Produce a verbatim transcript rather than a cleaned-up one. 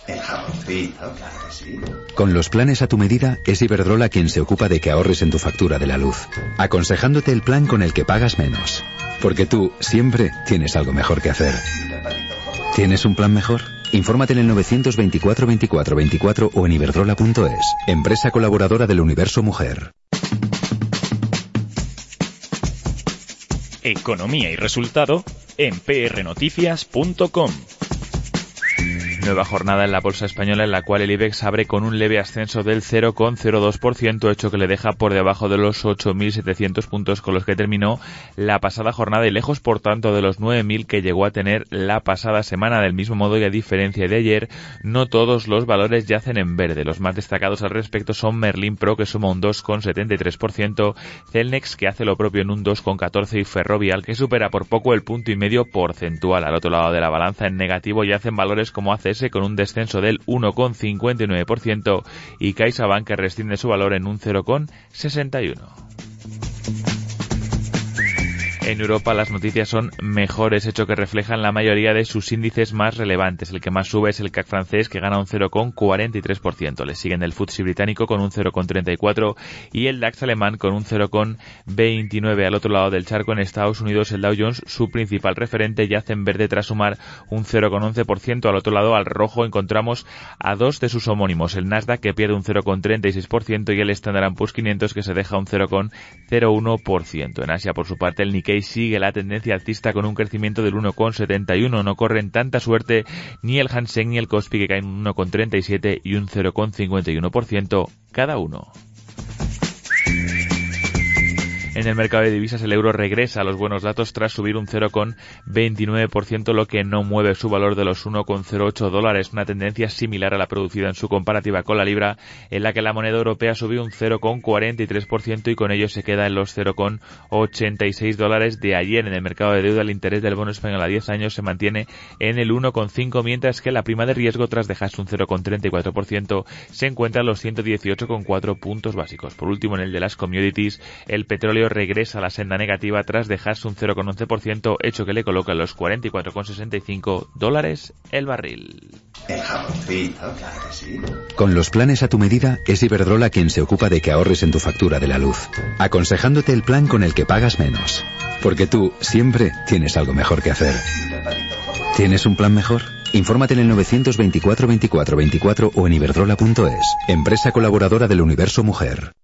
El jaboncito, claro que sí. Con los planes a tu medida, es Iberdrola quien se ocupa de que ahorres en tu factura de la luz, aconsejándote el plan con el que pagas menos. Porque tú siempre tienes algo mejor que hacer. ¿Tienes un plan mejor? Infórmate en el novecientos veinticuatro veinticuatro veinticuatro o en iberdrola punto es. Empresa colaboradora del Universo Mujer. Economía y resultado en p r noticias punto com. Nueva jornada en la bolsa española en la cual el IBEX abre con un leve ascenso del cero coma cero dos por ciento, hecho que le deja por debajo de los ocho mil setecientos puntos con los que terminó la pasada jornada y lejos por tanto de los nueve mil que llegó a tener la pasada semana. Del mismo modo y a diferencia de ayer, no todos los valores yacen en verde. Los más destacados al respecto son Merlin Pro, que suma un dos coma setenta y tres por ciento, Celnex, que hace lo propio en un dos coma catorce por ciento y Ferrovial, que supera por poco el punto y medio porcentual. Al otro lado de la balanza en negativo yacen valores como A C S con un descenso del uno coma cincuenta y nueve por ciento y CaixaBank, que rescinde su valor en un cero coma sesenta y uno por ciento. En Europa las noticias son mejores, hecho que reflejan la mayoría de sus índices más relevantes. El que más sube es el C A C francés, que gana un cero coma cuarenta y tres por ciento. Le siguen el F T S E británico con un cero coma treinta y cuatro por ciento y el DAX alemán con un cero coma veintinueve por ciento. Al otro lado del charco, en Estados Unidos, el Dow Jones, su principal referente, yace en verde tras sumar un cero coma once por ciento. Al otro lado, al rojo, encontramos a dos de sus homónimos, el Nasdaq, que pierde un cero coma treinta y seis por ciento, y el Standard and Poor's quinientos, que se deja un cero coma cero uno por ciento. En Asia, por su parte, el Nikkei sigue la tendencia alcista con un crecimiento del uno coma setenta y uno. No corren tanta suerte ni el Hang Seng ni el Kospi, que caen un uno coma treinta y siete y un cero coma cincuenta y uno por ciento cada uno. En el mercado de divisas el euro regresa a los buenos datos tras subir un cero coma veintinueve por ciento, lo que no mueve su valor de los uno coma cero ocho dólares, una tendencia similar a la producida en su comparativa con la libra, en la que la moneda europea subió un cero coma cuarenta y tres por ciento y con ello se queda en los cero coma ochenta y seis dólares de ayer. En el mercado de deuda el interés del bono español a diez años se mantiene en el uno coma cinco, mientras que la prima de riesgo, tras dejarse un cero coma treinta y cuatro por ciento, se encuentra en los ciento dieciocho coma cuatro puntos básicos. Por último, en el de las commodities, el petróleo regresa a la senda negativa tras dejarse un cero coma once por ciento, hecho que le coloca en los cuarenta y cuatro coma sesenta y cinco dólares el barril. El jaboncito, claro que sí. Con los planes a tu medida, es Iberdrola quien se ocupa de que ahorres en tu factura de la luz, aconsejándote el plan con el que pagas menos. Porque tú siempre tienes algo mejor que hacer. ¿Tienes un plan mejor? Infórmate en el novecientos veinticuatro veinticuatro veinticuatro o en iberdrola punto es. Empresa colaboradora del Universo Mujer.